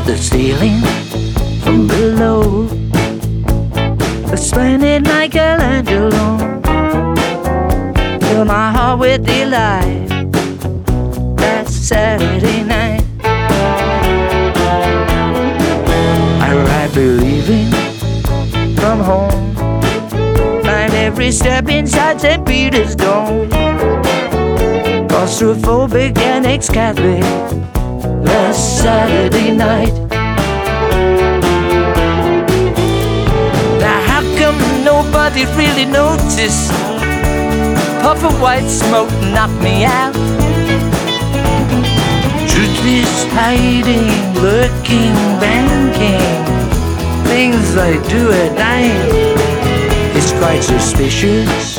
at the ceiling from below, splendid Michelangelo, fill my heart with delight. That Saturday night, I ride believing from home, find every step inside St. Peter's Dome, claustrophobic and ex-Catholic. Last Saturday night. Now how come nobody really noticed? Puff of white smoke knocked me out. Truth is hiding, lurking, banking, things I do at night. It's quite suspicious.